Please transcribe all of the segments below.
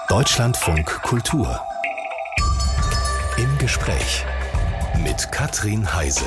Deutschlandfunk Kultur. Im Gespräch mit Katrin Heise.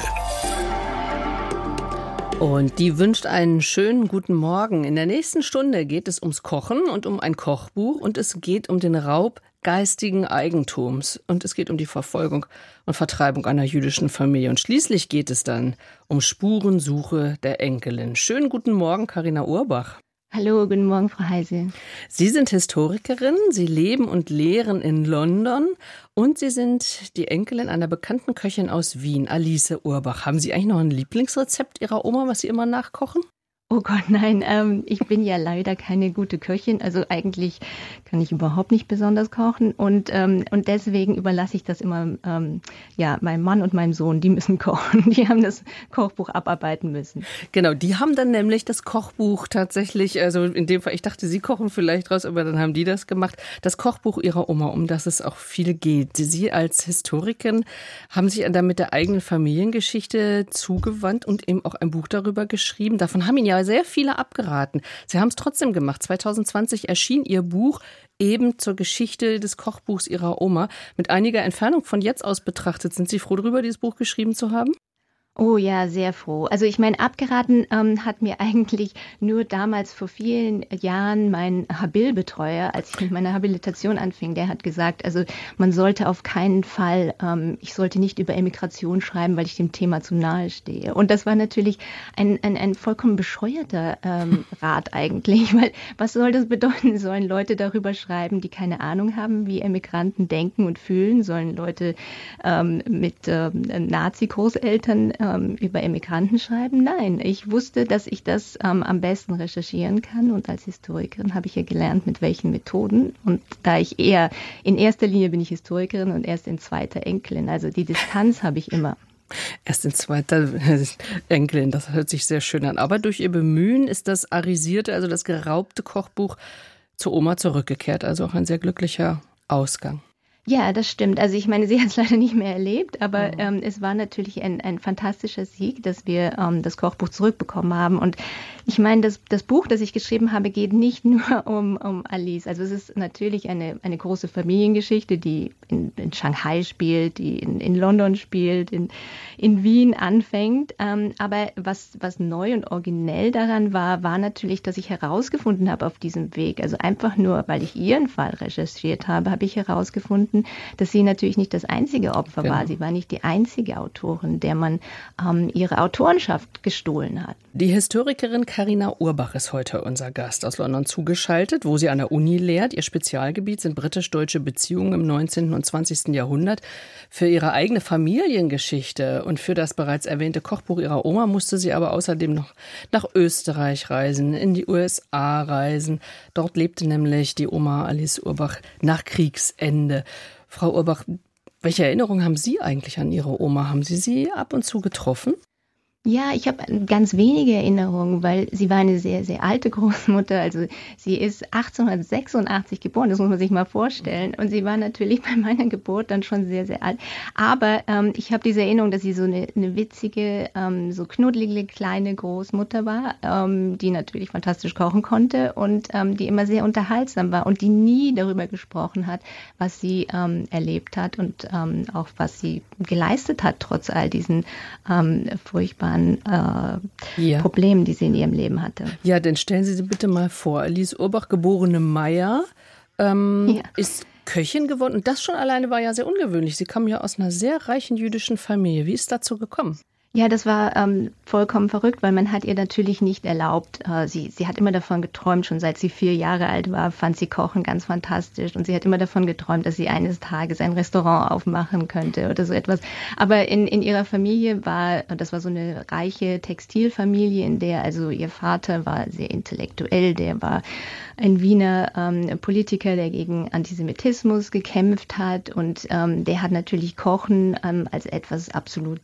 Und die wünscht einen schönen guten Morgen. In der nächsten Stunde geht es ums Kochen und um ein Kochbuch und es geht um den Raub geistigen Eigentums und es geht um die Verfolgung und Vertreibung einer jüdischen Familie. Und schließlich geht es dann um Spurensuche der Enkelin. Schönen guten Morgen, Carina Urbach. Hallo, guten Morgen, Frau Heise. Sie sind Historikerin, Sie leben und lehren in London und Sie sind die Enkelin einer bekannten Köchin aus Wien, Alice Urbach. Haben Sie eigentlich noch ein Lieblingsrezept Ihrer Oma, was Sie immer nachkochen? Oh Gott, nein, ich bin ja leider keine gute Köchin. Also eigentlich kann ich überhaupt nicht besonders kochen und deswegen überlasse ich das immer meinem Mann und meinem Sohn. Die müssen kochen. Die haben das Kochbuch abarbeiten müssen. Genau, die haben dann nämlich das Kochbuch tatsächlich, also in dem Fall, ich dachte, Sie kochen vielleicht raus, aber dann haben die das gemacht. Das Kochbuch Ihrer Oma, um das es auch viel geht. Sie als Historikerin haben sich dann mit der eigenen Familiengeschichte zugewandt und eben auch ein Buch darüber geschrieben. Davon haben Ihnen ja sehr viele abgeraten. Sie haben es trotzdem gemacht. 2020 erschien Ihr Buch eben zur Geschichte des Kochbuchs Ihrer Oma. Mit einiger Entfernung von jetzt aus betrachtet, sind Sie froh darüber, dieses Buch geschrieben zu haben? Oh ja, sehr froh. Also ich meine, abgeraten hat mir eigentlich nur damals vor vielen Jahren mein Habil-Betreuer, als ich mit meiner Habilitation anfing, der hat gesagt, also man sollte auf keinen Fall, ich sollte nicht über Emigration schreiben, weil ich dem Thema zu nahe stehe. Und das war natürlich ein vollkommen bescheuerter Rat eigentlich, weil was soll das bedeuten? Sollen Leute darüber schreiben, die keine Ahnung haben, wie Emigranten denken und fühlen? Sollen Leute mit Nazi-Großeltern über Emigranten schreiben? Nein, ich wusste, dass ich das am besten recherchieren kann und als Historikerin habe ich ja gelernt, mit welchen Methoden und da ich eher, in erster Linie bin ich Historikerin und erst in zweiter Enkelin, also die Distanz habe ich immer. Erst in zweiter Enkelin, das hört sich sehr schön an. Aber durch Ihr Bemühen ist das arisierte, also das geraubte Kochbuch zur Oma zurückgekehrt, also auch ein sehr glücklicher Ausgang. Ja, das stimmt. Also ich meine, sie hat es leider nicht mehr erlebt, aber es war natürlich ein fantastischer Sieg, dass wir das Kochbuch zurückbekommen haben. Und ich meine, das Buch, das ich geschrieben habe, geht nicht nur um Alice. Also es ist natürlich eine große Familiengeschichte, die in Shanghai spielt, die in London spielt, in Wien anfängt. Aber was neu und originell daran war natürlich, dass ich herausgefunden habe auf diesem Weg, also einfach nur, weil ich ihren Fall recherchiert habe, habe ich herausgefunden, dass sie natürlich nicht das einzige Opfer war. Sie war nicht die einzige Autorin, der man ihre Autorenschaft gestohlen hat. Die Historikerin Carina Urbach ist heute unser Gast aus London zugeschaltet, wo sie an der Uni lehrt. Ihr Spezialgebiet sind britisch-deutsche Beziehungen im 19. und 20. Jahrhundert. Für ihre eigene Familiengeschichte und für das bereits erwähnte Kochbuch ihrer Oma musste sie aber außerdem noch nach Österreich reisen, in die USA reisen. Dort lebte nämlich die Oma Alice Urbach nach Kriegsende. Frau Urbach, welche Erinnerungen haben Sie eigentlich an Ihre Oma? Haben Sie sie ab und zu getroffen? Ja, ich habe ganz wenige Erinnerungen, weil sie war eine sehr, sehr alte Großmutter. Also sie ist 1886 geboren, das muss man sich mal vorstellen. Und sie war natürlich bei meiner Geburt dann schon sehr, sehr alt. Aber ich habe diese Erinnerung, dass sie so eine witzige, so knuddelige kleine Großmutter war, die natürlich fantastisch kochen konnte und die immer sehr unterhaltsam war und die nie darüber gesprochen hat, was sie erlebt hat und auch was sie geleistet hat, trotz all diesen furchtbaren Problemen, die sie in ihrem Leben hatte. Ja, dann stellen Sie sich bitte mal vor, Alice Urbach, geborene Meyer, ist Köchin geworden. Und das schon alleine war ja sehr ungewöhnlich. Sie kam ja aus einer sehr reichen jüdischen Familie. Wie ist es dazu gekommen? Ja, das war vollkommen verrückt, weil man hat ihr natürlich nicht erlaubt. Sie hat immer davon geträumt, schon seit sie 4 Jahre alt war, fand sie Kochen ganz fantastisch. Und sie hat immer davon geträumt, dass sie eines Tages ein Restaurant aufmachen könnte oder so etwas. Aber in ihrer Familie das war so eine reiche Textilfamilie, in der also ihr Vater war sehr intellektuell, der war ein Wiener Politiker, der gegen Antisemitismus gekämpft hat. Und der hat natürlich Kochen als etwas absolut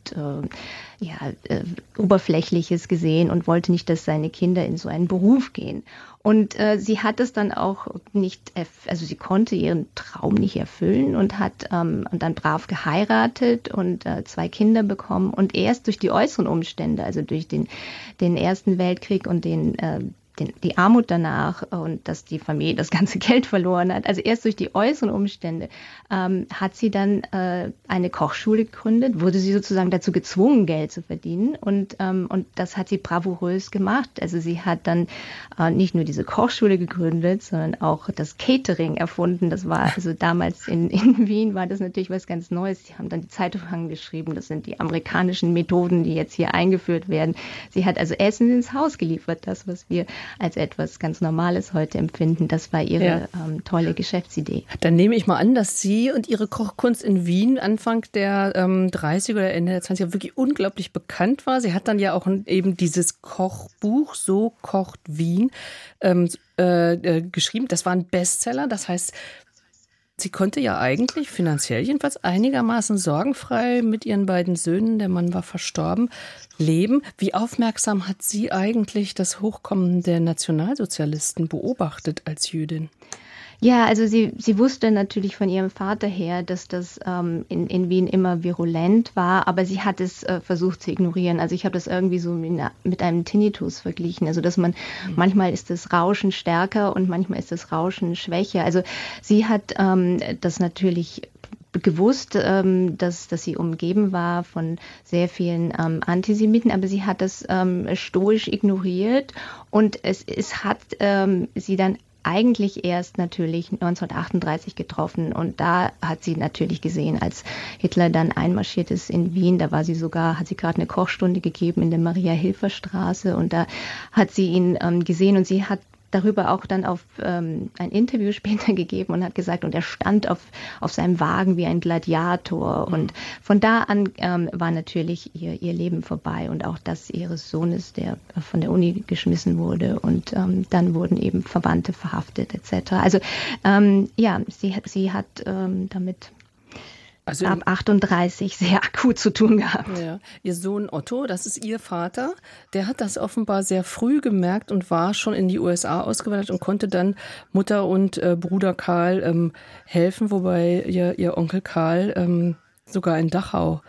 Oberflächliches gesehen und wollte nicht, dass seine Kinder in so einen Beruf gehen. Und sie hat es dann auch nicht, also sie konnte ihren Traum nicht erfüllen und hat und dann brav geheiratet und 2 Kinder bekommen. Und erst durch die äußeren Umstände, also durch den Ersten Weltkrieg und den die Armut danach und dass die Familie das ganze Geld verloren hat. Also erst durch die äußeren Umstände hat sie dann eine Kochschule gegründet, wurde sie sozusagen dazu gezwungen, Geld zu verdienen und das hat sie bravourös gemacht. Also sie hat dann nicht nur diese Kochschule gegründet, sondern auch das Catering erfunden. Das war also damals in Wien war das natürlich was ganz Neues. Sie haben dann die Zeitung geschrieben, das sind die amerikanischen Methoden, die jetzt hier eingeführt werden. Sie hat also Essen ins Haus geliefert, das, was wir als etwas ganz Normales heute empfinden. Das war ihre tolle Geschäftsidee. Dann nehme ich mal an, dass Sie und Ihre Kochkunst in Wien Anfang der 30er oder Ende der 20er wirklich unglaublich bekannt war. Sie hat dann ja auch eben dieses Kochbuch, So kocht Wien, geschrieben. Das war ein Bestseller. Das heißt, sie konnte ja eigentlich finanziell jedenfalls einigermaßen sorgenfrei mit ihren beiden Söhnen, der Mann war verstorben, leben. Wie aufmerksam hat sie eigentlich das Hochkommen der Nationalsozialisten beobachtet als Jüdin? Ja, also sie wusste natürlich von ihrem Vater her, dass das in Wien immer virulent war, aber sie hat es versucht zu ignorieren. Also ich habe das irgendwie so mit einem Tinnitus verglichen. Also dass manchmal ist das Rauschen stärker und manchmal ist das Rauschen schwächer. Also sie hat das natürlich gewusst, dass sie umgeben war von sehr vielen Antisemiten, aber sie hat das stoisch ignoriert und es hat sie dann eigentlich erst natürlich 1938 getroffen und da hat sie natürlich gesehen, als Hitler dann einmarschiert ist in Wien, da hat sie gerade eine Kochstunde gegeben in der Maria-Hilfer-Straße und da hat sie ihn gesehen und sie hat darüber auch dann auf ein Interview später gegeben und hat gesagt, und er stand auf seinem Wagen wie ein Gladiator. Und von da an war natürlich ihr Leben vorbei und auch das ihres Sohnes, der von der Uni geschmissen wurde. Und dann wurden eben Verwandte verhaftet etc. Also sie hat damit ab 38 sehr akut zu tun gehabt. Ja. Ihr Sohn Otto, das ist Ihr Vater, der hat das offenbar sehr früh gemerkt und war schon in die USA ausgewandert und konnte dann Mutter und Bruder Karl helfen, wobei ihr Onkel Karl sogar in Dachau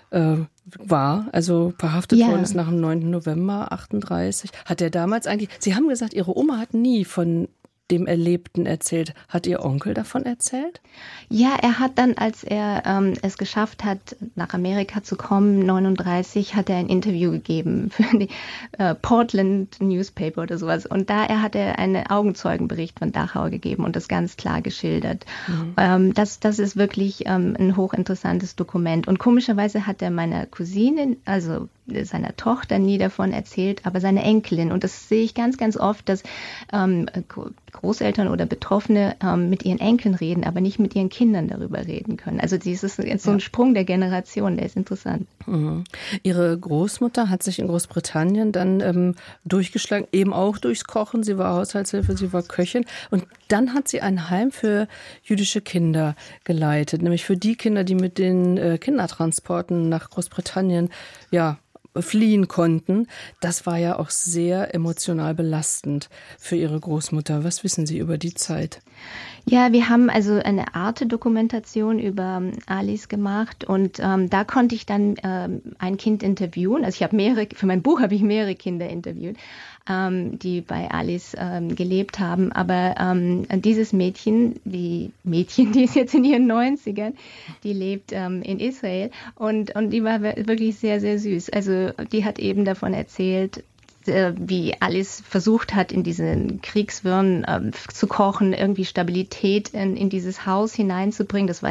war, also verhaftet worden ist nach dem 9. November 38. Hat er damals eigentlich, Sie haben gesagt, Ihre Oma hat nie von dem Erlebten erzählt. Hat Ihr Onkel davon erzählt? Ja, er hat dann, als er es geschafft hat, nach Amerika zu kommen, 39, hat er ein Interview gegeben für die Portland Newspaper oder sowas. Und hat er einen Augenzeugenbericht von Dachau gegeben und das ganz klar geschildert. Das ist wirklich ein hochinteressantes Dokument. Und komischerweise hat er meiner Cousine, also seiner Tochter, nie davon erzählt, aber seine Enkelin. Und das sehe ich ganz, ganz oft, dass Großeltern oder Betroffene mit ihren Enkeln reden, aber nicht mit ihren Kindern darüber reden können. Also das ist jetzt so ein Sprung der Generation, der ist interessant. Mhm. Ihre Großmutter hat sich in Großbritannien dann durchgeschlagen, eben auch durchs Kochen. Sie war Haushaltshilfe, sie war Köchin. Und dann hat sie ein Heim für jüdische Kinder geleitet, nämlich für die Kinder, die mit den Kindertransporten nach Großbritannien fliehen konnten. Das war ja auch sehr emotional belastend für Ihre Großmutter. Was wissen Sie über die Zeit? Ja, wir haben also eine Arte-Dokumentation über Alice gemacht und da konnte ich dann ein Kind interviewen. Also für mein Buch habe ich mehrere Kinder interviewt, die bei Alice gelebt haben. Aber dieses Mädchen, die ist jetzt in ihren 90ern, die lebt in Israel und die war wirklich sehr, sehr süß. Also die hat eben davon erzählt, wie Alice versucht hat, in diesen Kriegswirren zu kochen, irgendwie Stabilität in dieses Haus hineinzubringen. Das war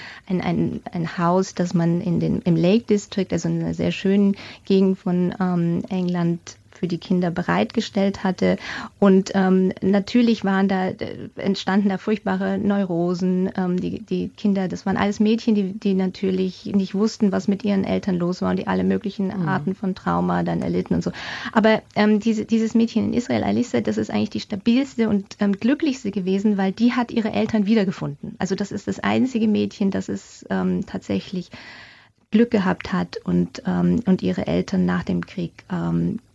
ein Haus, das man im Lake District, also in einer sehr schönen Gegend von England, für die Kinder bereitgestellt hatte. Und natürlich entstanden da furchtbare Neurosen. Die Kinder, das waren alles Mädchen, die natürlich nicht wussten, was mit ihren Eltern los war und die alle möglichen Arten von Trauma dann erlitten und so. Aber dieses Mädchen in Israel, Alice, das ist eigentlich die stabilste und glücklichste gewesen, weil die hat ihre Eltern wiedergefunden. Also das ist das einzige Mädchen, das es tatsächlich Glück gehabt hat und ihre Eltern nach dem Krieg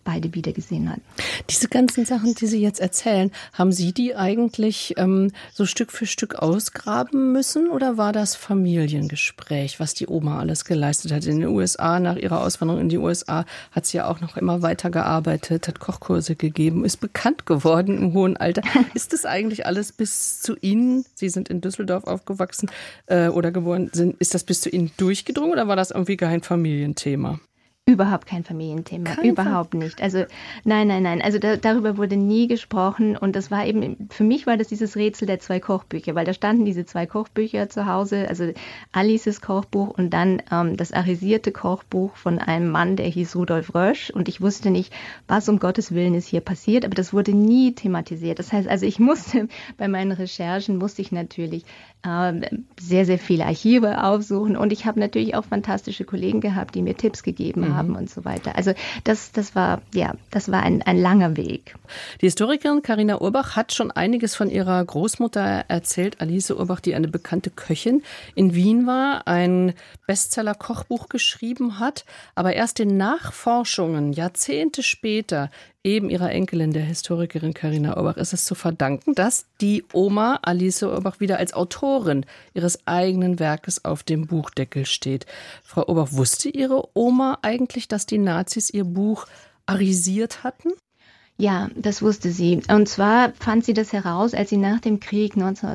beide wiedergesehen hat. Diese ganzen Sachen, die Sie jetzt erzählen, haben Sie die eigentlich so Stück für Stück ausgraben müssen oder war das Familiengespräch, was die Oma alles geleistet hat in den USA? Nach ihrer Auswanderung in die USA hat sie ja auch noch immer weitergearbeitet, hat Kochkurse gegeben, ist bekannt geworden im hohen Alter. Ist das eigentlich alles bis zu Ihnen, Sie sind in Düsseldorf aufgewachsen oder geboren, ist das bis zu Ihnen durchgedrungen oder war das irgendwie kein Familienthema? Überhaupt kein Familienthema, überhaupt nicht. Also nein. Also darüber wurde nie gesprochen und das war eben, für mich war das dieses Rätsel der 2 Kochbücher, weil da standen diese 2 Kochbücher zu Hause, also Alices Kochbuch und dann das arisierte Kochbuch von einem Mann, der hieß Rudolf Rösch und ich wusste nicht, was um Gottes Willen ist hier passiert, aber das wurde nie thematisiert. Das heißt, also bei meinen Recherchen musste ich natürlich sehr, sehr viele Archive aufsuchen und ich habe natürlich auch fantastische Kollegen gehabt, die mir Tipps gegeben haben und so weiter. Also das war ein langer Weg. Die Historikerin Carina Urbach hat schon einiges von ihrer Großmutter erzählt, Alice Urbach, die eine bekannte Köchin in Wien war, ein Bestseller-Kochbuch geschrieben hat, aber erst den Nachforschungen, Jahrzehnte später, eben ihrer Enkelin, der Historikerin Carina Urbach, ist es zu verdanken, dass die Oma Alice Urbach wieder als Autorin ihres eigenen Werkes auf dem Buchdeckel steht. Frau Urbach, wusste Ihre Oma eigentlich, dass die Nazis ihr Buch arisiert hatten? Ja, das wusste sie. Und zwar fand sie das heraus, als sie nach dem Krieg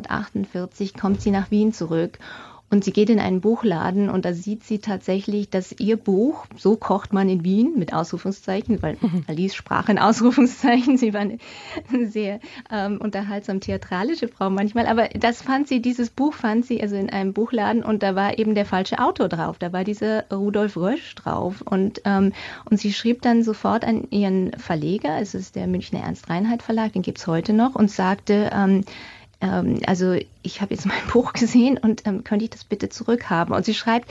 1948 kommt sie nach Wien zurück. Und sie geht in einen Buchladen und da sieht sie tatsächlich, dass ihr Buch, so kocht man in Wien, mit Ausrufungszeichen, weil Alice sprach in Ausrufungszeichen, sie war eine sehr unterhaltsam theatralische Frau manchmal, aber dieses Buch fand sie also in einem Buchladen und da war eben der falsche Autor drauf, da war dieser Rudolf Rösch drauf und sie schrieb dann sofort an ihren Verleger, es ist der Münchner Ernst-Reinheit Verlag, den gibt's heute noch, und sagte, also ich habe jetzt mein Buch gesehen und könnte ich das bitte zurückhaben? Und sie schreibt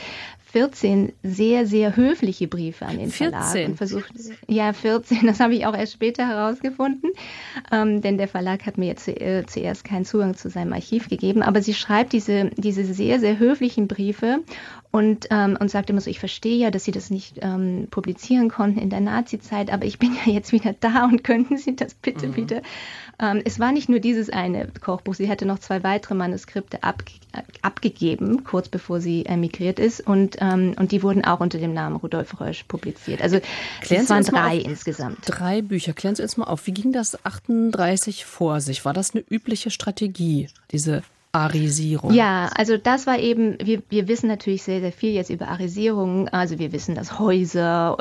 14 sehr, sehr höfliche Briefe an den Verlag. 14? Und versucht, 14, das habe ich auch erst später herausgefunden, denn der Verlag hat mir jetzt zuerst keinen Zugang zu seinem Archiv gegeben, aber sie schreibt diese sehr, sehr höflichen Briefe und sagt immer so, ich verstehe ja, dass Sie das nicht publizieren konnten in der Nazi-Zeit, aber ich bin ja jetzt wieder da und könnten Sie das bitte wieder. Es war nicht nur dieses eine Kochbuch, sie hatte noch 2 weitere Manuskripte abgegeben, kurz bevor sie emigriert ist und die wurden auch unter dem Namen Rudolf Rösch publiziert. Also es waren 3 insgesamt. 3 Bücher. Klären Sie uns mal auf, wie ging das 38 vor sich? War das eine übliche Strategie, diese Arisierung? Ja, also das war eben, wir wissen natürlich sehr, sehr viel jetzt über Arisierung. Also wir wissen, dass Häuser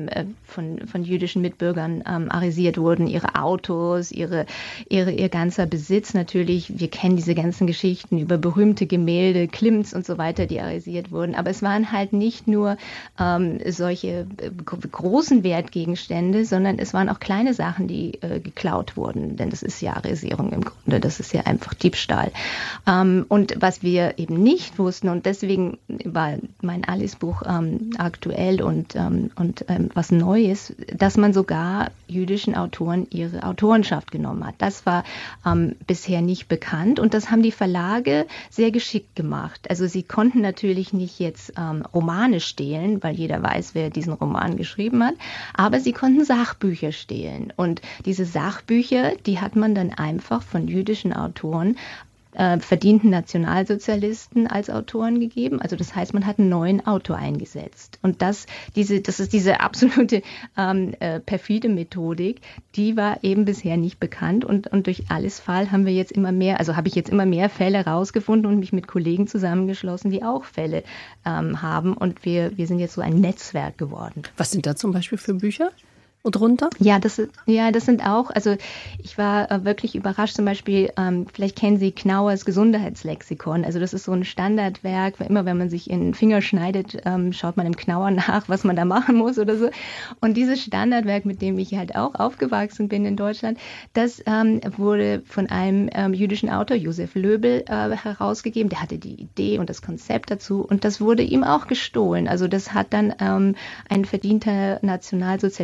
von jüdischen Mitbürgern arisiert wurden, ihre Autos, ihr ganzer Besitz natürlich. Wir kennen diese ganzen Geschichten über berühmte Gemälde, Klimts und so weiter, die arisiert wurden. Aber es waren halt nicht nur solche großen Wertgegenstände, sondern es waren auch kleine Sachen, die geklaut wurden. Denn das ist ja Arisierung im Grunde, das ist ja einfach Diebstahl. Und was wir eben nicht wussten, und deswegen war mein Alice-Buch aktuell und was Neues, dass man sogar jüdischen Autoren ihre Autorenschaft genommen hat. Das war bisher nicht bekannt und das haben die Verlage sehr geschickt gemacht. Also sie konnten natürlich nicht jetzt Romane stehlen, weil jeder weiß, wer diesen Roman geschrieben hat, aber sie konnten Sachbücher stehlen. Und diese Sachbücher, die hat man dann einfach von jüdischen Autoren verdienten Nationalsozialisten als Autoren gegeben. Also das heißt, man hat einen neuen Autor eingesetzt. Und das ist diese absolute perfide Methodik, die war eben bisher nicht bekannt. Und durch Alice Fall habe ich jetzt immer mehr Fälle rausgefunden und mich mit Kollegen zusammengeschlossen, die auch Fälle haben. Und wir sind jetzt so ein Netzwerk geworden. Was sind da zum Beispiel für Bücher? Und runter? Ja, das sind auch, also ich war wirklich überrascht, zum Beispiel, vielleicht kennen Sie Knauers Gesundheitslexikon, also das ist so ein Standardwerk, immer wenn man sich in den Finger schneidet, schaut man im Knauer nach, was man da machen muss oder so. Und dieses Standardwerk, mit dem ich halt auch aufgewachsen bin in Deutschland, das wurde von einem jüdischen Autor, Josef Löbel, herausgegeben, der hatte die Idee und das Konzept dazu und das wurde ihm auch gestohlen. Also das hat dann ein verdienter nationalsozialistischer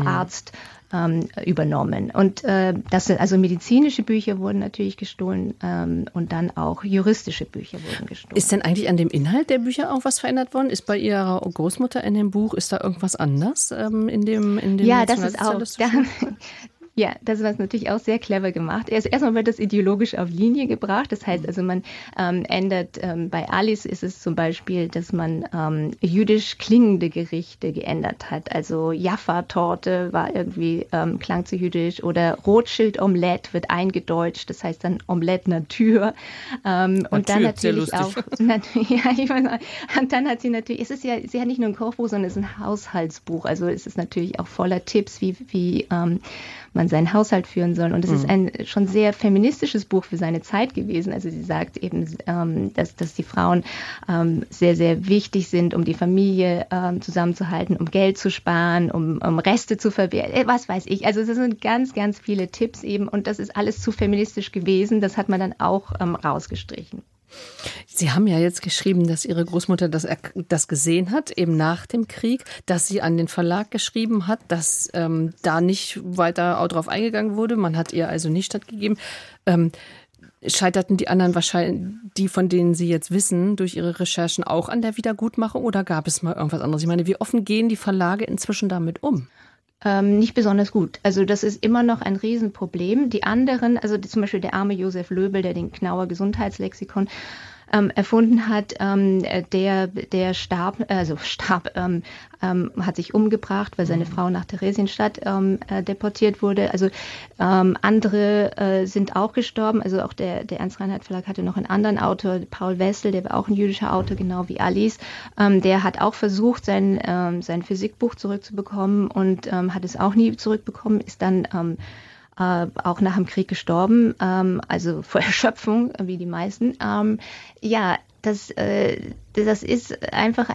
Arzt übernommen. Und also medizinische Bücher wurden natürlich gestohlen und dann auch juristische Bücher wurden gestohlen. Ist denn eigentlich an dem Inhalt der Bücher auch was verändert worden? Ist bei Ihrer Großmutter in dem Buch, ist da irgendwas anders in dem Ja, das ist auch. Ja, das war natürlich auch sehr clever gemacht. Erstmal wird das ideologisch auf Linie gebracht. Das heißt also, man ändert, bei Alice ist es zum Beispiel, dass man jüdisch klingende Gerichte geändert hat. Also Jaffa-Torte war irgendwie, klang zu jüdisch, oder Rothschild-Omelette wird eingedeutscht. Das heißt dann Omelette Natur. Und dann natürlich auch, und dann hat sie natürlich, sie hat nicht nur ein Kochbuch, sondern es ist ein Haushaltsbuch. Also es ist natürlich auch voller Tipps, wie man seinen Haushalt führen soll. Und es ist ein schon sehr feministisches Buch für seine Zeit gewesen. Also sie sagt eben, dass die Frauen sehr, sehr wichtig sind, um die Familie zusammenzuhalten, um Geld zu sparen, um Reste zu verwerten, was weiß ich. Also es sind ganz, ganz viele Tipps eben, und das ist alles zu feministisch gewesen. Das hat man dann auch rausgestrichen. Sie haben ja jetzt geschrieben, dass Ihre Großmutter das gesehen hat, eben nach dem Krieg, dass sie an den Verlag geschrieben hat, dass da nicht weiter drauf eingegangen wurde. Man hat ihr also nicht stattgegeben. Scheiterten die anderen wahrscheinlich, die von denen Sie jetzt wissen, durch Ihre Recherchen auch an der Wiedergutmachung, oder gab es mal irgendwas anderes? Ich meine, wie offen gehen die Verlage inzwischen damit um? Nicht besonders gut. Also das ist immer noch ein Riesenproblem. Die anderen, also zum Beispiel der arme Josef Löbel, der den Knauer Gesundheitslexikon erfunden hat, der starb, hat sich umgebracht, weil seine Frau nach Theresienstadt deportiert wurde. Also andere sind auch gestorben. Also auch der Ernst Reinhardt Verlag hatte noch einen anderen Autor, Paul Wessel, der war auch ein jüdischer Autor, genau wie Alice. Der hat auch versucht, sein Physikbuch zurückzubekommen und hat es auch nie zurückbekommen, ist dann auch nach dem Krieg gestorben, also vor Erschöpfung, wie die meisten. Das ist einfach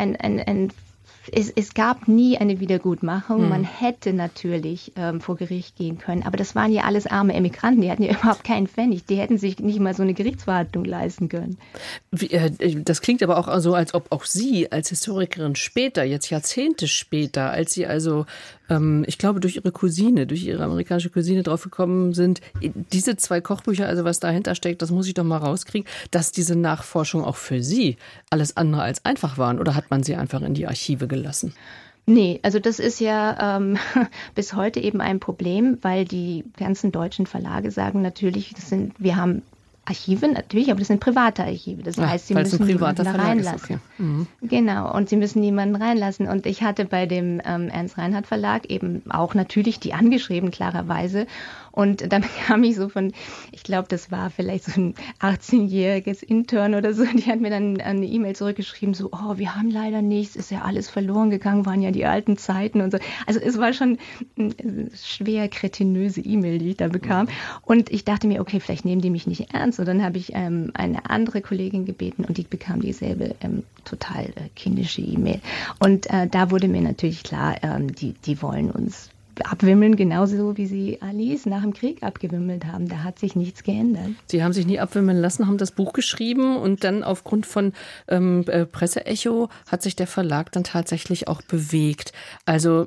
es gab nie eine Wiedergutmachung. Man hätte natürlich vor Gericht gehen können, aber das waren ja alles arme Emigranten, die hatten ja überhaupt keinen Pfennig, die hätten sich nicht mal so eine Gerichtsverhandlung leisten können. Das klingt aber auch so, als ob auch Sie als Historikerin später, jetzt Jahrzehnte später, als Sie also, ich glaube durch Ihre amerikanische Cousine drauf gekommen sind, diese 2 Kochbücher, also was dahinter steckt, das muss ich doch mal rauskriegen, dass diese Nachforschung auch für Sie alles andere als einfach waren, oder hat man sie einfach in die Archive gelassen? Nee, also das ist ja bis heute eben ein Problem, weil die ganzen deutschen Verlage sagen natürlich, wir haben Archive natürlich, aber das sind private Archive. Das heißt, sie müssen niemanden da reinlassen. Okay. Genau, und sie müssen niemanden reinlassen. Und ich hatte bei dem Ernst Reinhardt Verlag eben auch natürlich die angeschrieben, klarerweise. Und dann bekam ich so ich glaube, das war vielleicht so ein 18-jähriges Intern oder so, die hat mir dann eine E-Mail zurückgeschrieben, so, wir haben leider nichts, ist ja alles verloren gegangen, waren ja die alten Zeiten und so. Also es war schon eine schwer kretinöse E-Mail, die ich da bekam. Und ich dachte mir, okay, vielleicht nehmen die mich nicht ernst. Und dann habe ich eine andere Kollegin gebeten und die bekam dieselbe total kindische E-Mail. Und da wurde mir natürlich klar, die wollen uns abwimmeln, genauso wie sie Alice nach dem Krieg abgewimmelt haben. Da hat sich nichts geändert. Sie haben sich nie abwimmeln lassen, haben das Buch geschrieben und dann aufgrund von Presseecho hat sich der Verlag dann tatsächlich auch bewegt. Also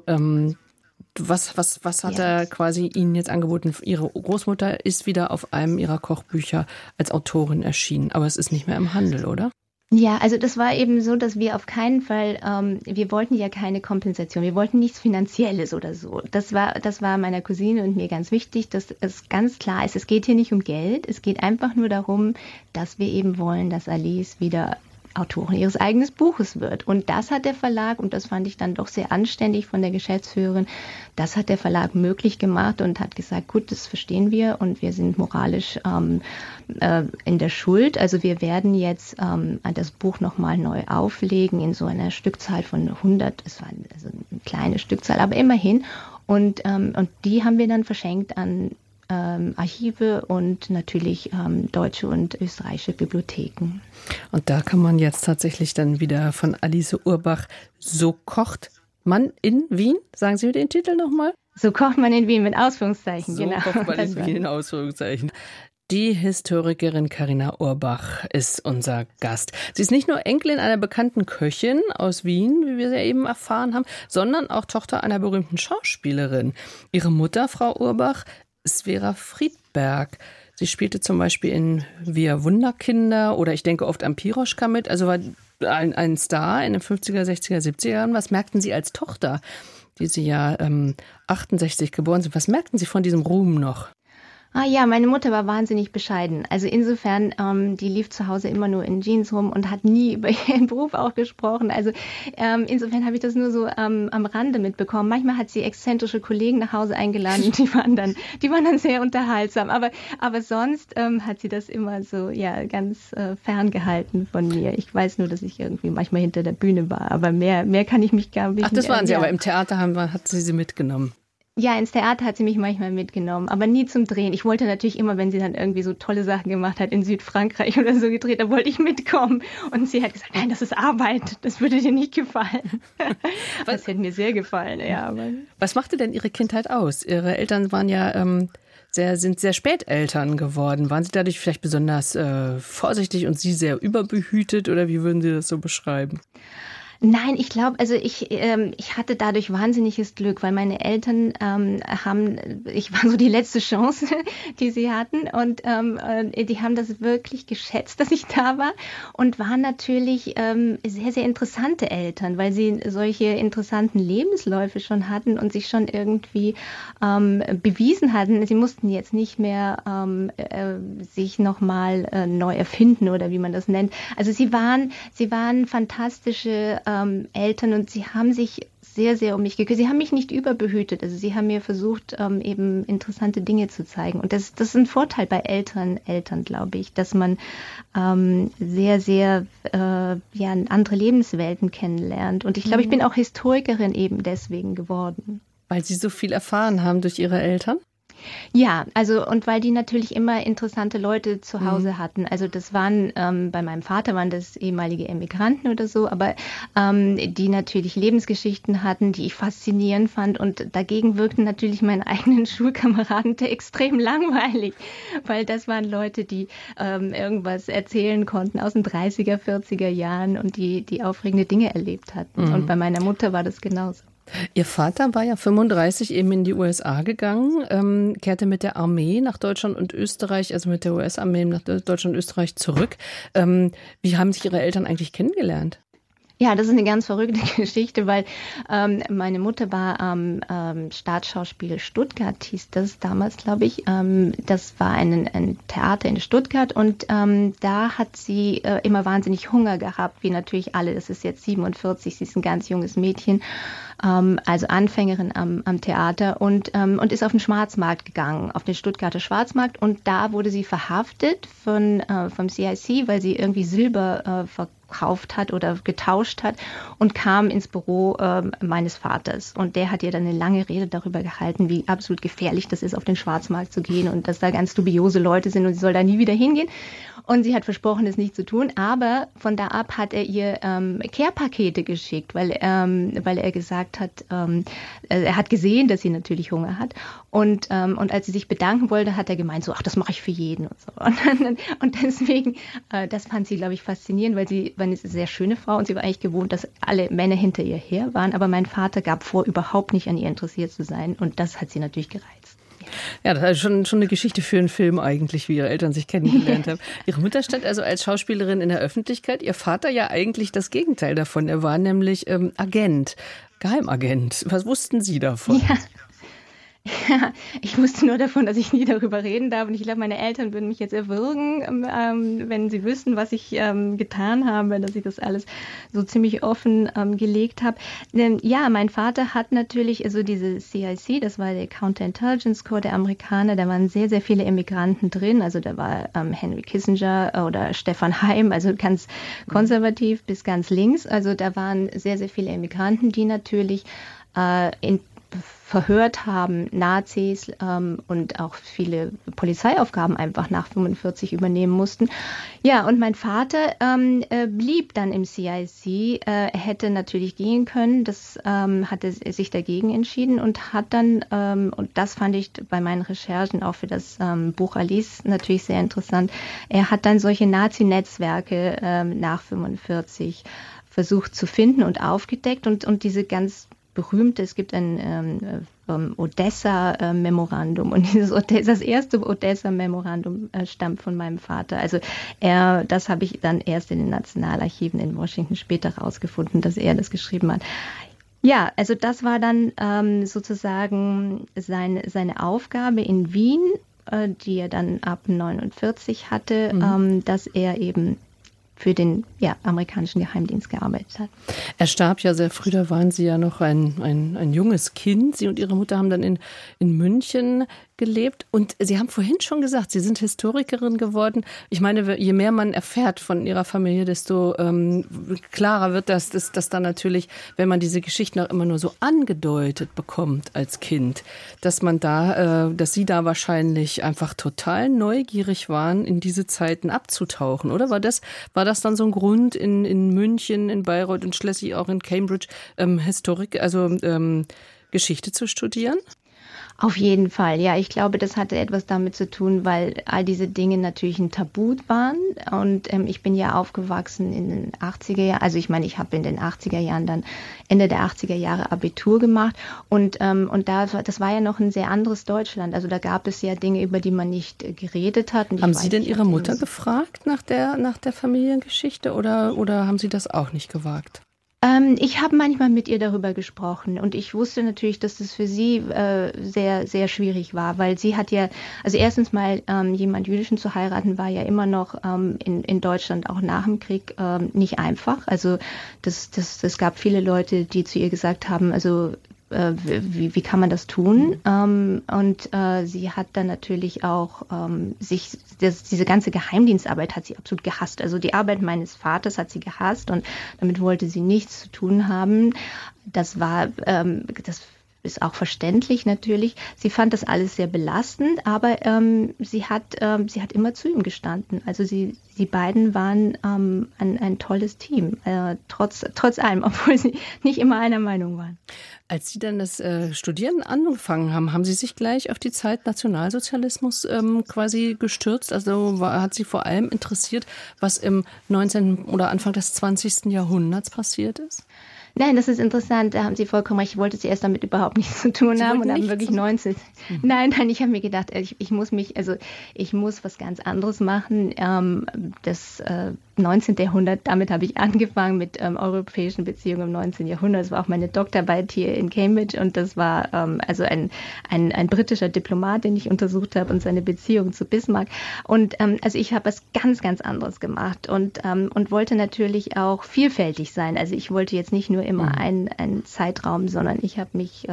was hat er quasi Ihnen jetzt angeboten? Ihre Großmutter ist wieder auf einem Ihrer Kochbücher als Autorin erschienen, aber es ist nicht mehr im Handel, oder? Ja, also das war eben so, dass wir auf keinen Fall, wir wollten ja keine Kompensation, wir wollten nichts Finanzielles oder so. Das war meiner Cousine und mir ganz wichtig, dass es ganz klar ist, es geht hier nicht um Geld, es geht einfach nur darum, dass wir eben wollen, dass Alice wieder Autorin ihres eigenen Buches wird. Und das hat der Verlag, und das fand ich dann doch sehr anständig von der Geschäftsführerin, das hat der Verlag möglich gemacht und hat gesagt, gut, das verstehen wir und wir sind moralisch in der Schuld. Also wir werden jetzt das Buch nochmal neu auflegen in so einer Stückzahl von 100, es war also eine kleine Stückzahl, aber immerhin. Und die haben wir dann verschenkt an Archive und natürlich deutsche und österreichische Bibliotheken. Und da kann man jetzt tatsächlich dann wieder von Alice Urbach, So kocht man in Wien, sagen Sie mir den Titel nochmal? So kocht man in Wien mit Ausführungszeichen, so genau. So kocht man in Wien in Ausführungszeichen. Die Historikerin Carina Urbach ist unser Gast. Sie ist nicht nur Enkelin einer bekannten Köchin aus Wien, wie wir ja eben erfahren haben, sondern auch Tochter einer berühmten Schauspielerin. Ihre Mutter, Frau Urbach, ist Vera Friedberg. Sie spielte zum Beispiel in Wir Wunderkinder oder ich denke oft an Piroschka mit. Also war ein Star in den 50er, 60er, 70er Jahren. Was merkten Sie als Tochter, die Sie ja 68 geboren sind? Was merkten Sie von diesem Ruhm noch? Ah ja, meine Mutter war wahnsinnig bescheiden. Also insofern, die lief zu Hause immer nur in Jeans rum und hat nie über ihren Beruf auch gesprochen. Also insofern habe ich das nur so am Rande mitbekommen. Manchmal hat sie exzentrische Kollegen nach Hause eingeladen, die waren dann sehr unterhaltsam. Aber sonst hat sie das immer so ganz ferngehalten von mir. Ich weiß nur, dass ich irgendwie manchmal hinter der Bühne war. Aber mehr kann ich mich gar nicht. Ach, das waren Sie, aber im Theater hat sie mitgenommen. Ja, ins Theater hat sie mich manchmal mitgenommen, aber nie zum Drehen. Ich wollte natürlich immer, wenn sie dann irgendwie so tolle Sachen gemacht hat, in Südfrankreich oder so gedreht, da wollte ich mitkommen. Und sie hat gesagt, nein, das ist Arbeit, das würde dir nicht gefallen. Das hätte mir sehr gefallen, ja. Aber was machte denn Ihre Kindheit aus? Ihre Eltern waren ja sind sehr spät Eltern geworden. Waren Sie dadurch vielleicht besonders vorsichtig und Sie sehr überbehütet oder wie würden Sie das so beschreiben? Nein, ich glaube, also ich hatte dadurch wahnsinniges Glück, weil meine Eltern ich war so die letzte Chance, die sie hatten und die haben das wirklich geschätzt, dass ich da war und waren natürlich sehr, sehr interessante Eltern, weil sie solche interessanten Lebensläufe schon hatten und sich schon irgendwie bewiesen hatten. Sie mussten jetzt nicht mehr sich nochmal neu erfinden oder wie man das nennt. Also sie waren fantastische Eltern und sie haben sich sehr, sehr um mich gekümmert. Sie haben mich nicht überbehütet. Also sie haben mir versucht, eben interessante Dinge zu zeigen. Und das ist ein Vorteil bei Eltern, glaube ich, dass man sehr, sehr andere Lebenswelten kennenlernt. Und ich glaube, ich bin auch Historikerin eben deswegen geworden. Weil Sie so viel erfahren haben durch Ihre Eltern? Ja, also und weil die natürlich immer interessante Leute zu Hause hatten. Also das waren, bei meinem Vater waren das ehemalige Emigranten oder so, aber die natürlich Lebensgeschichten hatten, die ich faszinierend fand. Und dagegen wirkten natürlich meine eigenen Schulkameraden extrem langweilig, weil das waren Leute, die irgendwas erzählen konnten aus den 30er, 40er Jahren und die aufregende Dinge erlebt hatten. Und bei meiner Mutter war das genauso. Ihr Vater war ja 35 eben in die USA gegangen, kehrte mit der Armee nach Deutschland und Österreich, also mit der US-Armee nach Deutschland und Österreich zurück. Wie haben sich Ihre Eltern eigentlich kennengelernt? Ja, das ist eine ganz verrückte Geschichte, weil meine Mutter war am Staatsschauspiel Stuttgart, hieß das damals, glaube ich. Das war ein Theater in Stuttgart und da hat sie immer wahnsinnig Hunger gehabt, wie natürlich alle. Das ist jetzt 47, sie ist ein ganz junges Mädchen, also Anfängerin am Theater und ist auf den Schwarzmarkt gegangen, auf den Stuttgarter Schwarzmarkt und da wurde sie verhaftet vom CIC, weil sie irgendwie Silber verkauft hat oder getauscht hat und kam ins Büro meines Vaters. Und der hat ihr dann eine lange Rede darüber gehalten, wie absolut gefährlich das ist, auf den Schwarzmarkt zu gehen und dass da ganz dubiose Leute sind und sie soll da nie wieder hingehen. Und sie hat versprochen, das nicht zu tun, aber von da ab hat er ihr Care-Pakete geschickt, weil er gesagt hat, er hat gesehen, dass sie natürlich Hunger hat. Und als sie sich bedanken wollte, hat er gemeint, so, ach, das mache ich für jeden und so. Und deswegen, das fand sie, glaube ich, faszinierend, weil sie war eine sehr schöne Frau und sie war eigentlich gewohnt, dass alle Männer hinter ihr her waren. Aber mein Vater gab vor, überhaupt nicht an ihr interessiert zu sein. Und das hat sie natürlich gereizt. Ja, das ist schon eine Geschichte für einen Film eigentlich, wie Ihre Eltern sich kennengelernt haben. Ihre Mutter stand also als Schauspielerin in der Öffentlichkeit, Ihr Vater ja eigentlich das Gegenteil davon. Er war nämlich Agent, Geheimagent. Was wussten Sie davon? Ja, ich wusste nur davon, dass ich nie darüber reden darf. Und ich glaube, meine Eltern würden mich jetzt erwürgen, wenn sie wüssten, was ich getan habe, dass ich das alles so ziemlich offen gelegt habe. Denn ja, mein Vater hat natürlich, also diese CIC, das war der Counterintelligence Corps der Amerikaner, da waren sehr, sehr viele Emigranten drin. Also da war Henry Kissinger oder Stefan Heim, also ganz konservativ bis ganz links. Also da waren sehr, sehr viele Emigranten, die natürlich verhört haben, Nazis und auch viele Polizeiaufgaben einfach nach 45 übernehmen mussten. Ja, und mein Vater blieb dann im CIC. Er hätte natürlich gehen können, das hatte sich dagegen entschieden und hat dann, und das fand ich bei meinen Recherchen auch für das Buch Alice natürlich sehr interessant, er hat dann solche Nazi-Netzwerke nach 45 versucht zu finden und aufgedeckt und diese ganz berühmte, es gibt ein Odessa-Memorandum und das erste Odessa-Memorandum stammt von meinem Vater. Also das habe ich dann erst in den Nationalarchiven in Washington später rausgefunden, dass er das geschrieben hat. Ja, also das war dann sozusagen seine Aufgabe in Wien, die er dann ab 49 hatte, dass er eben für den amerikanischen Geheimdienst gearbeitet hat. Er starb ja sehr früh, da waren Sie ja noch ein junges Kind. Sie und Ihre Mutter haben dann in München gelebt. Und Sie haben vorhin schon gesagt, Sie sind Historikerin geworden. Ich meine, je mehr man erfährt von Ihrer Familie, desto klarer wird dass dann natürlich, wenn man diese Geschichten auch immer nur so angedeutet bekommt als Kind, dass Sie da wahrscheinlich einfach total neugierig waren, in diese Zeiten abzutauchen, oder? War das dann so ein Grund in München, in Bayreuth und schließlich auch in Cambridge, Geschichte zu studieren? Auf jeden Fall, ja. Ich glaube, das hatte etwas damit zu tun, weil all diese Dinge natürlich ein Tabu waren. Und ich bin ja aufgewachsen in den 80er Jahren. Also ich meine, ich habe in den 80er Jahren dann Ende der 80er Jahre Abitur gemacht. Und das war ja noch ein sehr anderes Deutschland. Also da gab es ja Dinge, über die man nicht geredet hat. Haben Sie denn Ihre Mutter gefragt nach der Familiengeschichte oder haben Sie das auch nicht gewagt? Ich habe manchmal mit ihr darüber gesprochen und ich wusste natürlich, dass das für sie sehr, sehr schwierig war, weil sie hat ja, also erstens mal jemand Jüdischen zu heiraten war ja immer noch in Deutschland auch nach dem Krieg nicht einfach. Also das gab viele Leute, die zu ihr gesagt haben, also wie kann man das tun? Und sie hat dann natürlich auch diese ganze Geheimdienstarbeit hat sie absolut gehasst. Also die Arbeit meines Vaters hat sie gehasst und damit wollte sie nichts zu tun haben. Das ist auch verständlich natürlich. Sie fand das alles sehr belastend, aber sie hat immer zu ihm gestanden. Also die beiden waren ein tolles Team, trotz allem, obwohl sie nicht immer einer Meinung waren. Als Sie dann das Studieren angefangen haben, haben Sie sich gleich auf die Zeit Nationalsozialismus quasi gestürzt? Also hat Sie vor allem interessiert, was im 19. oder Anfang des 20. Jahrhunderts passiert ist? Nein, das ist interessant, da haben Sie vollkommen recht. Ich wollte zuerst damit überhaupt nichts zu tun haben und dann wirklich 19. Nein, ich habe mir gedacht, ich muss was ganz anderes machen. Das 19. Jahrhundert, damit habe ich angefangen mit europäischen Beziehungen im 19. Jahrhundert. Das war auch meine Doktorarbeit hier in Cambridge und das war also ein britischer Diplomat, den ich untersucht habe und seine Beziehung zu Bismarck. Und also ich habe was ganz, ganz anderes gemacht und wollte natürlich auch vielfältig sein. Also ich wollte jetzt nicht nur immer einen Zeitraum, sondern ich habe mich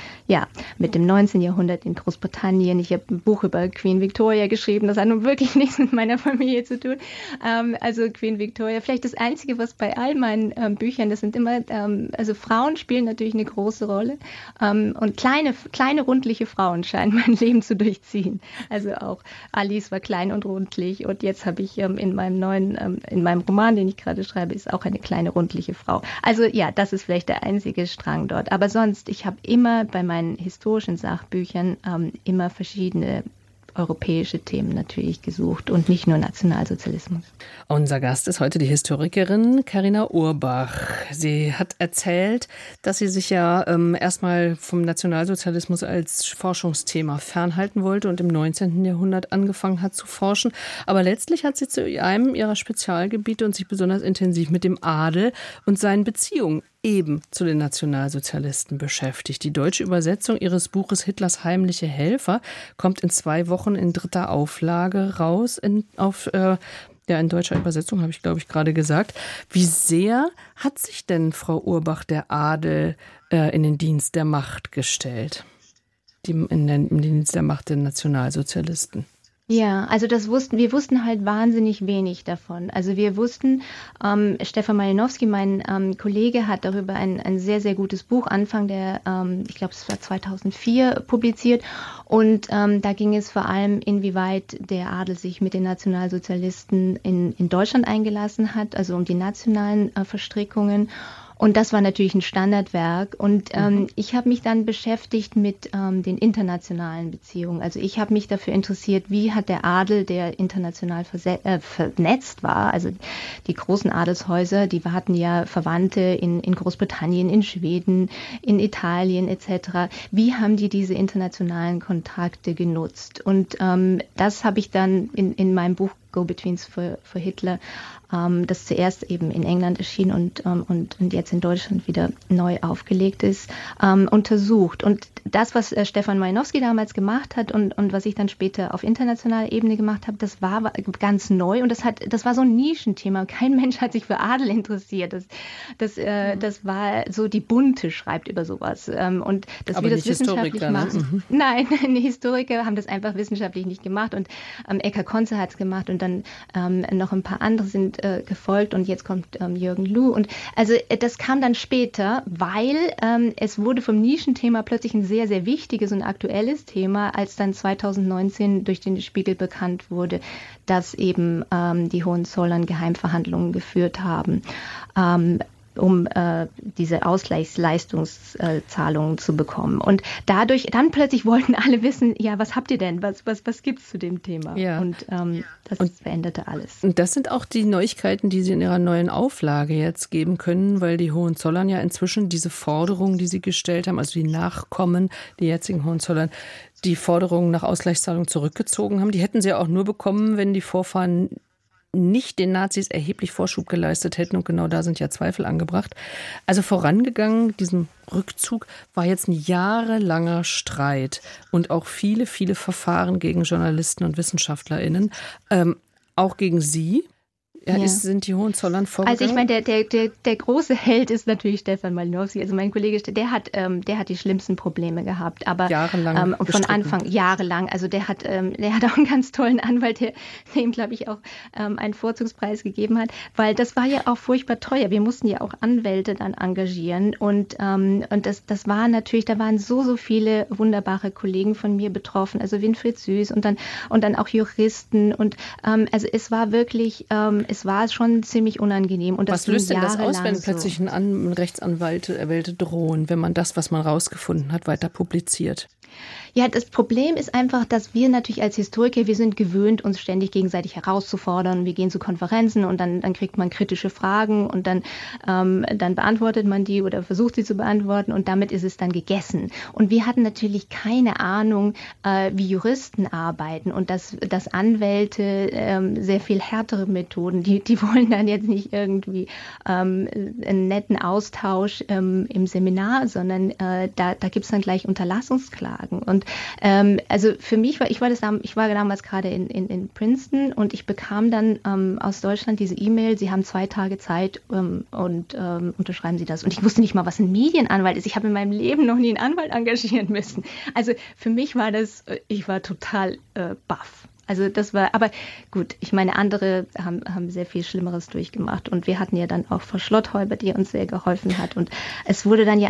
mit dem 19. Jahrhundert in Großbritannien, ich habe ein Buch über Queen Victoria geschrieben, das hat nun wirklich nichts mit meiner Familie zu tun. Also Queen Victoria, vielleicht das Einzige, was bei all meinen Büchern, das sind immer, also Frauen spielen natürlich eine große Rolle und kleine rundliche Frauen scheinen mein Leben zu durchziehen. Also auch Alice war klein und rundlich und jetzt habe ich in meinem Roman, den ich gerade schreibe, ist auch eine kleine rundliche Frau. Also ja, das ist vielleicht der einzige Strang dort. Aber sonst, ich habe immer bei meinen historischen Sachbüchern immer verschiedene europäische Themen natürlich gesucht und nicht nur Nationalsozialismus. Unser Gast ist heute die Historikerin Carina Urbach. Sie hat erzählt, dass sie sich ja erstmal vom Nationalsozialismus als Forschungsthema fernhalten wollte und im 19. Jahrhundert angefangen hat zu forschen. Aber letztlich hat sie zu einem ihrer Spezialgebiete und sich besonders intensiv mit dem Adel und seinen Beziehungen eben zu den Nationalsozialisten beschäftigt. Die deutsche Übersetzung ihres Buches Hitlers heimliche Helfer kommt in 2 Wochen in 3. Auflage raus, in deutscher Übersetzung, habe ich, glaube ich, gerade gesagt. Wie sehr hat sich denn, Frau Urbach, der Adel in den Dienst der Macht gestellt? Im Dienst der Macht der Nationalsozialisten? Ja, also wir wussten halt wahnsinnig wenig davon. Also wir wussten, Stefan Malinowski, mein Kollege, hat darüber ein sehr, sehr gutes Buch Anfang ich glaube, es war 2004 publiziert. Und da ging es vor allem, inwieweit der Adel sich mit den Nationalsozialisten in Deutschland eingelassen hat, also um die nationalen Verstrickungen. Und das war natürlich ein Standardwerk. Und ich habe mich dann beschäftigt mit den internationalen Beziehungen. Also ich habe mich dafür interessiert, wie hat der Adel, der international vernetzt war, also die großen Adelshäuser, die hatten ja Verwandte in Großbritannien, in Schweden, in Italien etc. Wie haben die diese internationalen Kontakte genutzt? Und das habe ich dann in meinem Buch Go-Betweens für Hitler, das zuerst eben in England erschien und jetzt in Deutschland wieder neu aufgelegt ist, untersucht. Und das, was Stefan Malinowski damals gemacht hat und was ich dann später auf internationaler Ebene gemacht habe, das war ganz neu und das war so ein Nischenthema. Kein Mensch hat sich für Adel interessiert. Das war so, die Bunte schreibt über sowas. Und dass aber wir das wissenschaftlich machen. Ne? Nein, die Historiker haben das einfach wissenschaftlich nicht gemacht und Eckhard Konze hat es gemacht und dann noch ein paar andere sind gefolgt und jetzt kommt Jürgen Luh. Und also das kam dann später, weil es wurde vom Nischenthema plötzlich ein sehr, sehr wichtiges und aktuelles Thema, als dann 2019 durch den Spiegel bekannt wurde, dass eben die Hohenzollern Geheimverhandlungen geführt haben, um diese Ausgleichsleistungszahlungen zu bekommen. Und dann plötzlich wollten alle wissen, ja, was habt ihr denn? Was gibt's zu dem Thema? Ja. Und das veränderte alles. Und das sind auch die Neuigkeiten, die Sie in Ihrer neuen Auflage jetzt geben können, weil die Hohenzollern ja inzwischen diese Forderungen, die Sie gestellt haben, also die Nachkommen, die jetzigen Hohenzollern, die Forderungen nach Ausgleichszahlung zurückgezogen haben. Die hätten sie ja auch nur bekommen, wenn die Vorfahren nicht den Nazis erheblich Vorschub geleistet hätten. Und genau da sind ja Zweifel angebracht. Also vorangegangen, diesem Rückzug, war jetzt ein jahrelanger Streit und auch viele, viele Verfahren gegen Journalisten und WissenschaftlerInnen. Auch gegen Sie. Ja. Sind die Hohenzollern vorgegangen? Also ich meine, der große Held ist natürlich Stefan Malinowski. Also mein Kollege, der hat die schlimmsten Probleme gehabt. Aber jahrelang von Anfang, jahrelang. Also der hat auch einen ganz tollen Anwalt, der ihm, glaube ich, auch einen Vorzugspreis gegeben hat. Weil das war ja auch furchtbar teuer. Wir mussten ja auch Anwälte dann engagieren. Und das war natürlich, da waren so viele wunderbare Kollegen von mir betroffen. Also Winfried Süß und dann auch Juristen. Und also es war wirklich... es war schon ziemlich unangenehm. Und was löst denn das aus, wenn plötzlich ein Rechtsanwälte drohen, wenn man das, was man rausgefunden hat, weiter publiziert? Ja, das Problem ist einfach, dass wir natürlich als Historiker, wir sind gewöhnt, uns ständig gegenseitig herauszufordern. Wir gehen zu Konferenzen und dann kriegt man kritische Fragen und dann beantwortet man die oder versucht sie zu beantworten und damit ist es dann gegessen. Und wir hatten natürlich keine Ahnung, wie Juristen arbeiten und dass Anwälte sehr viel härtere Methoden, die wollen dann jetzt nicht irgendwie einen netten Austausch im Seminar, sondern da gibt es dann gleich Unterlassungsklagen. Und also für mich ich war damals gerade in Princeton und ich bekam dann aus Deutschland diese E-Mail, Sie haben 2 Tage Zeit und unterschreiben Sie das. Und ich wusste nicht mal, was ein Medienanwalt ist. Ich habe in meinem Leben noch nie einen Anwalt engagieren müssen. Also für mich war ich war total baff. Also das war, aber gut, ich meine, andere haben sehr viel Schlimmeres durchgemacht und wir hatten ja dann auch Frau Schlotthäuber, die uns sehr geholfen hat und es wurde dann ja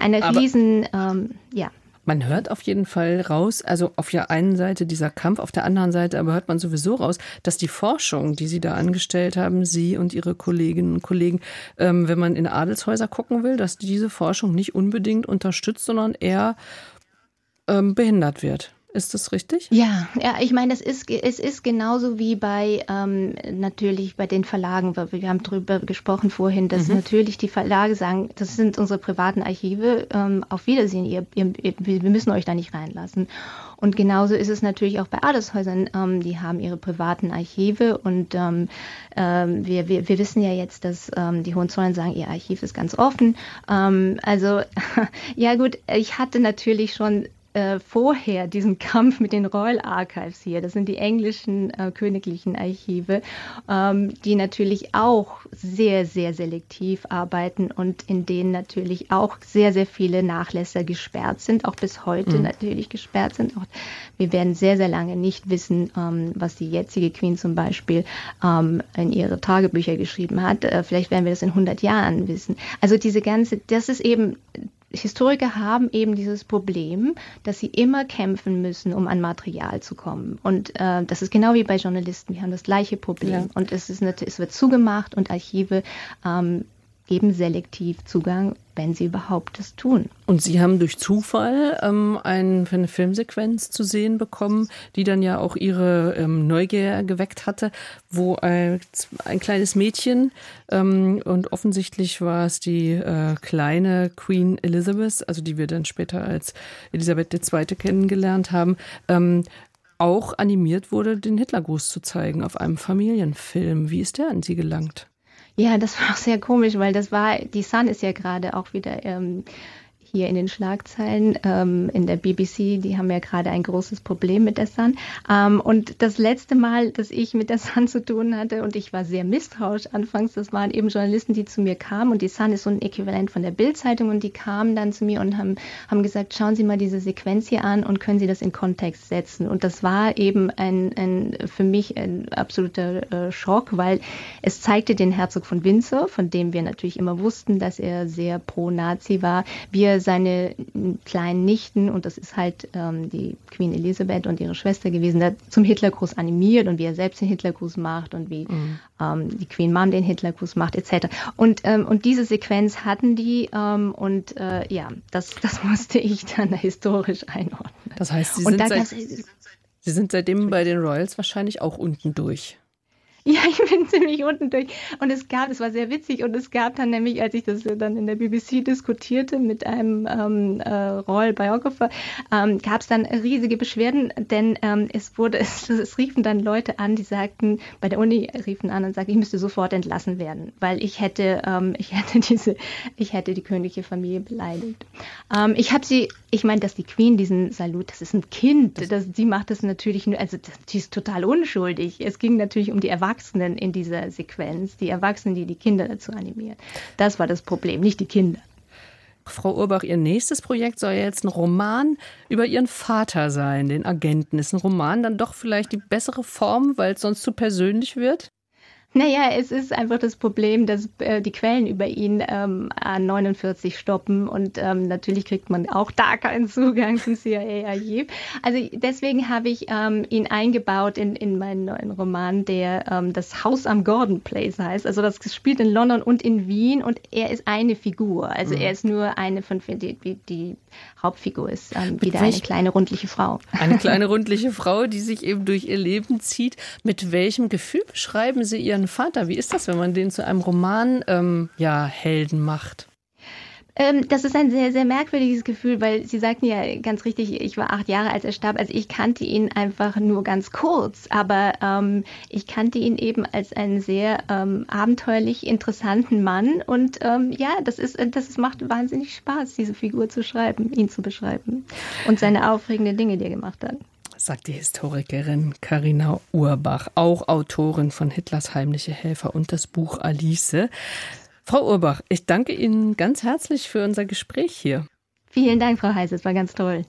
Man hört auf jeden Fall raus, also auf der einen Seite dieser Kampf, auf der anderen Seite aber hört man sowieso raus, dass die Forschung, die Sie da angestellt haben, Sie und Ihre Kolleginnen und Kollegen, wenn man in Adelshäuser gucken will, dass diese Forschung nicht unbedingt unterstützt, sondern eher behindert wird. Ist das richtig? Ja, ich meine, es ist genauso wie natürlich bei den Verlagen. Wir haben darüber gesprochen vorhin, dass natürlich die Verlage sagen, das sind unsere privaten Archive, auf Wiedersehen, wir müssen euch da nicht reinlassen. Und genauso ist es natürlich auch bei Adelshäusern, die haben ihre privaten Archive und wir wissen ja jetzt, dass die Hohenzollern sagen, ihr Archiv ist ganz offen. Also ja gut, ich hatte natürlich schon vorher diesen Kampf mit den Royal Archives hier, das sind die englischen königlichen Archive, die natürlich auch sehr, sehr selektiv arbeiten und in denen natürlich auch sehr, sehr viele Nachlässe gesperrt sind, auch bis heute natürlich gesperrt sind. Auch wir werden sehr, sehr lange nicht wissen, was die jetzige Queen zum Beispiel in ihre Tagebücher geschrieben hat. Vielleicht werden wir das in 100 Jahren wissen. Also das ist eben, Historiker haben eben dieses Problem, dass sie immer kämpfen müssen, um an Material zu kommen. Und das ist genau wie bei Journalisten. Wir haben das gleiche Problem. Ja. Und es wird zugemacht und Archive geben selektiv Zugang, wenn sie überhaupt das tun. Und Sie haben durch Zufall eine Filmsequenz zu sehen bekommen, die dann ja auch Ihre Neugier geweckt hatte, wo ein kleines Mädchen, und offensichtlich war es die kleine Queen Elizabeth, also die wir dann später als Elisabeth II. Kennengelernt haben, auch animiert wurde, den Hitlergruß zu zeigen auf einem Familienfilm. Wie ist der an Sie gelangt? Ja, das war auch sehr komisch, weil die Sun ist ja gerade auch wieder hier in den Schlagzeilen in der BBC, die haben ja gerade ein großes Problem mit der Sun. Und das letzte Mal, dass ich mit der Sun zu tun hatte, und ich war sehr misstrauisch anfangs, das waren eben Journalisten, die zu mir kamen, und die Sun ist so ein Äquivalent von der Bild-Zeitung, und die kamen dann zu mir und haben gesagt, schauen Sie mal diese Sequenz hier an und können Sie das in Kontext setzen. Und das war eben für mich ein absoluter Schock, weil es zeigte den Herzog von Windsor, von dem wir natürlich immer wussten, dass er sehr pro-Nazi war, wie er seine kleinen Nichten, und das ist halt die Queen Elisabeth und ihre Schwester gewesen, zum Hitlergruß animiert, und wie er selbst den Hitlergruß macht und wie die Queen Mom den Hitlergruß macht etc. Und diese Sequenz hatten die das musste ich dann historisch einordnen. Das heißt, Sie sind seitdem bei den Royals wahrscheinlich auch unten durch. Ja, ich bin ziemlich unten durch. Und es war sehr witzig, und es gab dann nämlich, als ich das dann in der BBC diskutierte mit einem Royal Biographer, gab es dann riesige Beschwerden, denn es riefen dann Leute an, die sagten, bei der Uni riefen an und sagten, ich müsste sofort entlassen werden, weil ich hätte die königliche Familie beleidigt. Ich meine, dass die Queen diesen Salut, das ist ein Kind, sie macht das natürlich nur, also die ist total unschuldig. Es ging natürlich um die Erwachsenen in dieser Sequenz, die Erwachsenen, die Kinder dazu animieren. Das war das Problem, nicht die Kinder. Frau Urbach, Ihr nächstes Projekt soll ja jetzt ein Roman über Ihren Vater sein, den Agenten. Ist ein Roman dann doch vielleicht die bessere Form, weil es sonst zu persönlich wird? Naja, es ist einfach das Problem, dass die Quellen über ihn an 49 stoppen, und natürlich kriegt man auch da keinen Zugang zum CIA-Archiv. Also deswegen habe ich ihn eingebaut in meinen neuen Roman, der das Haus am Gordon Place heißt. Also das spielt in London und in Wien, und er ist eine Figur. Also er ist nur eine von die Hauptfigur ist wieder eine kleine rundliche Frau. Eine kleine rundliche Frau, die sich eben durch ihr Leben zieht. Mit welchem Gefühl beschreiben Sie Ihren Vater? Wie ist das, wenn man den zu einem Roman Helden macht? Das ist ein sehr, sehr merkwürdiges Gefühl, weil Sie sagten ja ganz richtig, ich war 8 Jahre, als er starb. Also ich kannte ihn einfach nur ganz kurz, aber ich kannte ihn eben als einen sehr abenteuerlich interessanten Mann, und das macht wahnsinnig Spaß, diese Figur zu schreiben, ihn zu beschreiben und seine aufregenden Dinge, die er gemacht hat. Sagt die Historikerin Carina Urbach, auch Autorin von Hitlers heimliche Helfer und das Buch Alice. Frau Urbach, ich danke Ihnen ganz herzlich für unser Gespräch hier. Vielen Dank, Frau Heise, es war ganz toll.